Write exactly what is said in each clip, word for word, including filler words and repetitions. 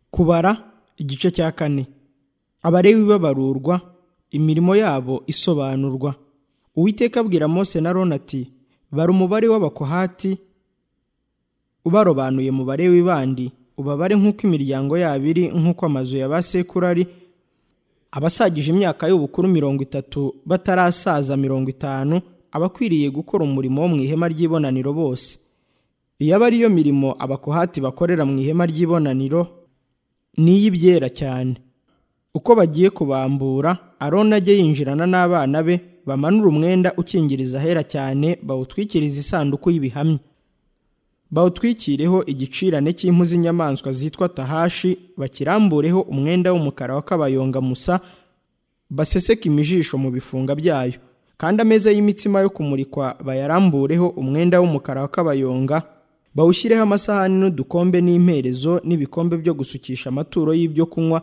Kubara igice cya kane. Abalewi babarurwa, imirimo yabo isobanurwa. Uwiteka abwira Mose na Aroni ati, bara umubare w'abakohati ubarobanuye mu balewi bandi, ubabare nk'uko imiryango yabo iri, nk'uko amazu ya ba sekuru ari, abasagije imyaka y'ubukuru mirongo itatu batarasaza mirongo itanu, abakwiriye gukora umurimo wo mu ihema ry'ibonaniro bose. Iyo aba ari yo mirimo abakohati bakorera mu ihema ry'ibonaniro, ni iy'ibyera cyane. Uko bagiye kubambura, Aroni ajye yinjirana n'abana be, bamanure umwenda ukingiriza ahera cyane, bawutwikirize isanduku y'ibihamya. Bawutwikireho igicirane cy'impu z'inyamaswa zitwa tahashi, bakirambureho umwenda w'umukara wa kabayonga musa, baseseke imijisho mu bifunga byayo. Kandi ameza y'imitsima yo kumurikwa bayarambureho umwenda w'umukara wa kabayonga, bawushyireho amasahani n'udukombe n'imperezo n'ibikombe byo gusukisha amaturo y'ibyo kunywa,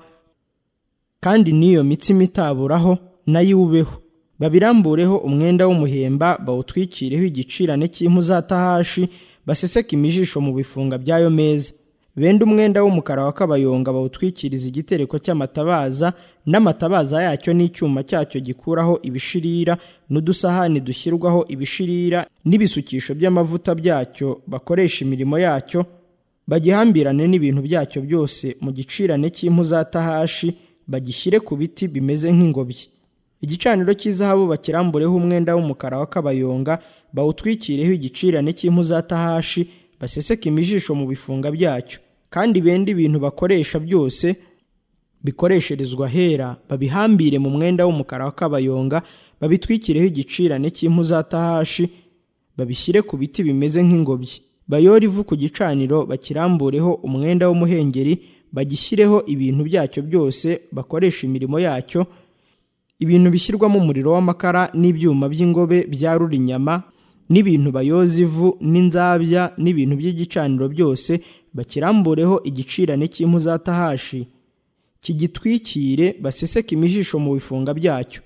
kandi n'iyo mitsima itaburaho nayo iwubeho. Babirambureho umwenda w'umuhemba, bawutwikireho igicirane cy'impu za tahashi, baseseke imijisho mu bifunga by'ayo meza. Bende umwenda w'umukara wa kabayonga bawutwikiriza igitereko cy'amatabaza, n'amatabaza yacyo n'icyuma cyacyo gikuraho ibishirira, n'udusahani dushyirwaho ibishirira, n'ibisukisho by'amavuta byacyo bakoresha imirimo yacyo, bagihambirane n'ibintu byacyo byose mu gicirane cy'impu za tahashi, bagishyire ku biti bimeze nk'ingobyi. Igicaniro cy'izahabu bakirambureho umwenda w'umukara wa kabayonga, bawutwikireho igicirane cy'impu za tahashi, baseseke imijisho mu bifunga byacyo. Kandi bende ibintu bakoresha byose bikoresherezwa hera, babihambire mu mwenda w'umukara wa kabayonga, babitwikireho igicirane cy'impu za tahashi, babishyire ku biti bimeze nk'ingobyi. Bayore ivu ku gicaniro, bakirambureho umwenda w'umuhengeri, bagishyireho ibintu byacyo byose bakoresha imirimo yacyo, ibintu bishyirwamo umuriro w'amakara n'ibyuma by'ingobe byarura inyama, n'ibintu bayoza ivu n'inzabya, n'ibintu by'igicaniro byose bakirambureho igicirane cy'impu za tahashi, kigitwikire, baseseke imijisho mu bifunga byacyo.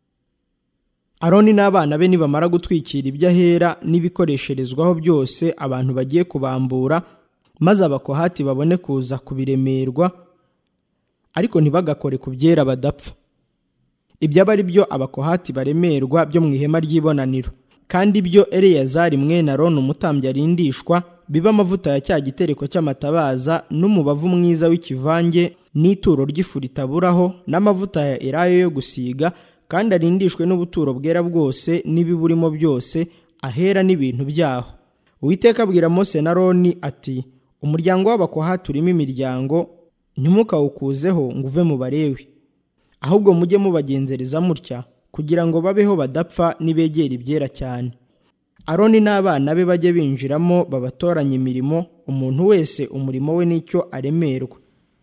Aroni n'abana be nibamara gutwikira iby'ahera n'ibikoresherezwaho byose abantu bagiye kubambura, maze abakohati babone kuza kubiremerwa, ariko ntibagakore ku byera badapfa. Ibyo aba ari byo abakohati baremerwa byo mu ihema ry'ibonaniro. Kandi ibyo Eleyazari mwene Aroni umutambyi arindishwa, biba amavuta ya cya gitereko cy'amatabaza, n'umubavu mwiza w'ikivange, n'ituro ry'ifu ritaburaho, n'amavuta ya elayo yo gusiga, kandi arindishwe n'ubuturo bwera bwose n'ibiburimo byose, ahera n'ibintu byaho. Uwiteka abwira Mose na Aroni ati, umuryango w'abakohati urimo imiryango, ntimukawukuzeho ngo uve mu Balewi, ahubwo mujye mubagenzereza mutya, kugira ngo babeho badapfa nibegera ibyera cyane. Aroni n'abana be bajye binjiramo, babatoranye imirimo, umuntu wese umurimo we n'icyo aremerwa.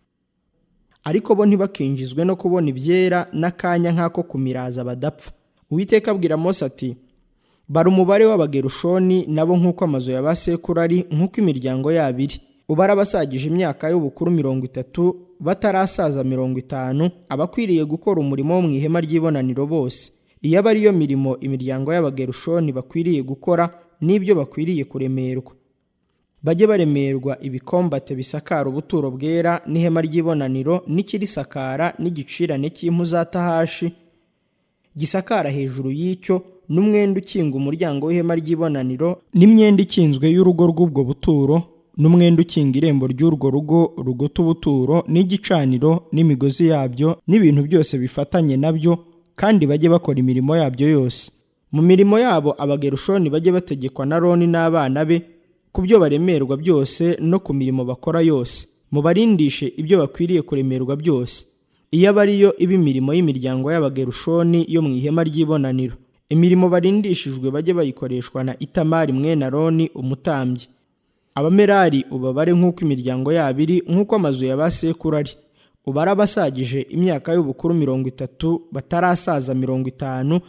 Ariko bo ntibakinjizwe no kubona ibyera n'akanya nk'ako kumiraza badapfa. Uwiteka abwira Mose ati, bara umubare w'Abagerushoni nabo nk'uko amazu ya ba sekuru ari, nk'uko imiryango yabo iri. Ubara abasagije imyaka y'ubukuru mirongo itatu batarasaza mirongo itanu, abakwiriye gukora umurimo wo mu ihema ry'ibonaniro bose. Iyo aba ari yo mirimo imiryango y'Abagerushoni bakwiriye gukora, n'ibyo bakwiriye kuremerwa. Bajye baremerwa ibikombate bisakara ubuturo bwera n'ihema ry'ibonaniro, n'ikirisakara n'igicirane cy'impu za tahashi gisakara hejuru y'icyo, n'umwenda ukinga umuryango w'ihema ry'ibonaniro, n'imyenda ikinzwe y'urugo rw'ubwo buturo, n'umwenda ukinga irembo ry'urwo rugo rugota ubuturo, n'igicaniro n'imigozi yabyo, n'ibintu byose bifatanye nabyo, kandi bajye bakora imirimo yabyo yose. Mu mirimo yabo Abagerushoni bajye bategekwa na Aroni n'abana be, ku byo baremerwa byose no ku mirimo bakora yose. Mubarindishe ibyo bakwiriye kuremerwa byose. Iyo aba ari yo iba imirimo y'imiryango y'Abagerushoni yo mu ihema ry'ibonaniro, imirimo barindishijwe bajye bayikoreshwa na Itamari mwene Aroni umutambyi. Abamerari ubabare nk'uko imiryango yabo iri, nk'uko amazu ya ba sekuru ari. Ubara abasagije imyaka y'ubukuru mirongo itatu batarasaza mirongo itanu,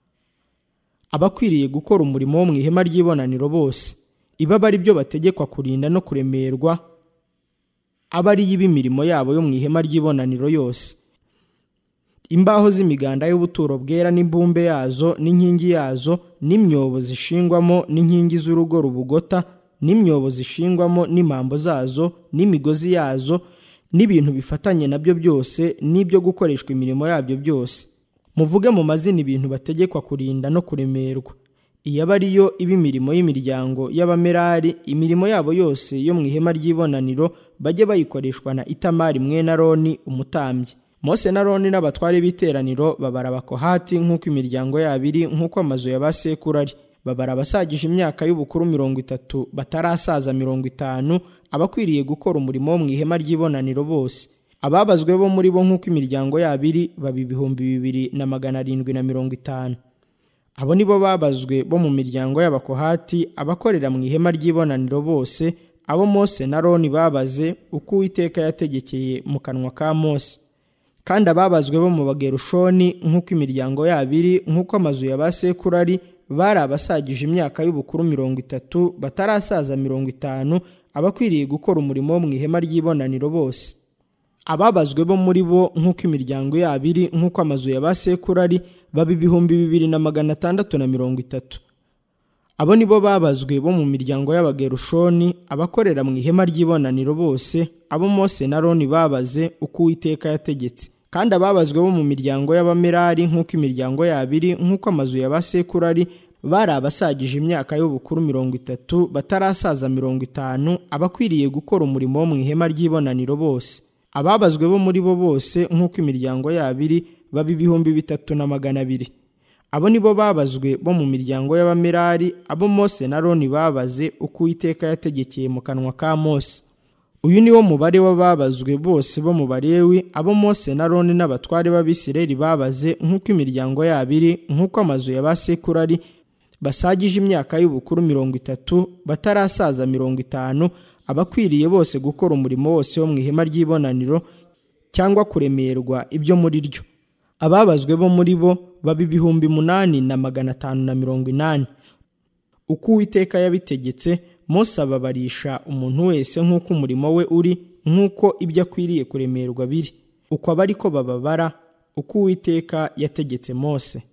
abakwiriye gukora umurimo wo mu ihema ry'ibonaniro bose. Iba aba ari byo bategekwa kurinda no kuremerwa, aba ari yo imirimo yabo yo mu ihema ry'ibonaniro yose. Imbaho z'imiganda y'ubuturo bwera n'imbumbe yazo n'inkingi yazo, n'imyobo zishingwamo n'inkingi z'urugo rubugota, n'imyobo zishingwamo n'impambo zazo, n'imigozi yazo, n'ibintu bifatanye nabyo byose n'ibyo gukoreshwa imirimo yabyo byose. Muvuge mu mazina ibintu bategekwa kurinda no kuremerwa. Iyo aba ariyo iba imirimo y'imiryango y'Abamerari, imirimo yabo yose yo mu ihema ry'ibonaniro bajye bayikoreshwa na Itamari mwene Aroni umutambyi. Mose na Aroni n'abatware b'iteraniro babara Abakohati nk'uko imiryango yabo iri, nk'uko amazu ya ba sekuru ari. Babara abasagije imyaka y'ubukuru mirongo itatu batarasaza mirongo itanu, abakwiriye gukora umurimo wo mu ihema ry'ibonaniro bose. Ababazwe bo muri bo nk'uko imiryango yabo iri baba ibihumbi bibiri na magana arindwi na mirongo itanu. Abo nibo babazwe bo mu miryango y'Abakohati, abakorera mu ihema ry'ibonaniro bose, abo Mose na Aroni babaze uko Uwiteka yategekeye mu kanwa ka Mose. Kandi ababazwe bo mu Bagerushoni nk'uko imiryango yabo iri, nk'uko amazu ya ba sekuru ari, bari abasagije imyaka y'ubukuru mirongo itatu batarasaza mirongo itanu, abakwiriye gukora umurimo wo mu ihema ry'ibonaniro bose. Ababazwe bo muri bo nk'uko imiryango yabo iri, nk'uko amazu ya ba sekuru ari, baba ibihumbi bibiri na magana atandatu na mirongo itatu. Abo nibo babazwe bo mu miryango y'Abagerushoni, abakorera mu ihema ry'ibonaniro bose, abo Mose na Aroni babaze uko Uwiteka yategetse. Kandi ababazwe bo mu miryango y'Abamerari nk'uko imiryango yabo iri, nk'uko amazu ya ba sekuru ari, bari abasagije imyaka y'ubukuru mirongo itatu batarasaza mirongo itanu, abakwiriye gukora umurimo wo mu ihema ry'ibonaniro bose. Ababazwe bo muri bo bose nk'uko imiryango yabo iri baba ibihumbi bitatu na magana abiri. Abo nibo babazwe bo mu miryango y'Abamerari, abo Mose na Aroni babaze uko Uwiteka yategekeye mu kanwa ka Mose. Uyu ni wo mubare w'ababazwe bose bo mu Balewi, abo Mose na Aroni n'abatware b'Abisirayeli babaze nk'uko imiryango yabo iri, nk'uko amazu ya ba sekuru ari, basagije imyaka y'ubukuru mirongo itatu batarasaza mirongo itanu, abakwiriye bose gukora umurimo wose wo mu ihema ry'ibonaniro cyangwa kuremerwa ibyo muri ryo. Ababazwe bo muri bo baba ibihumbi munani na magana atanu na mirongo inani. Uko Uwiteka yabitegetse, Mose ababarisha umuntu wese nk'uko umurimo we uri, nk'uko ibyo akwiriye kuremerwa biri. Uko aba ariko bababara, uko Uwiteka yategetse Mose.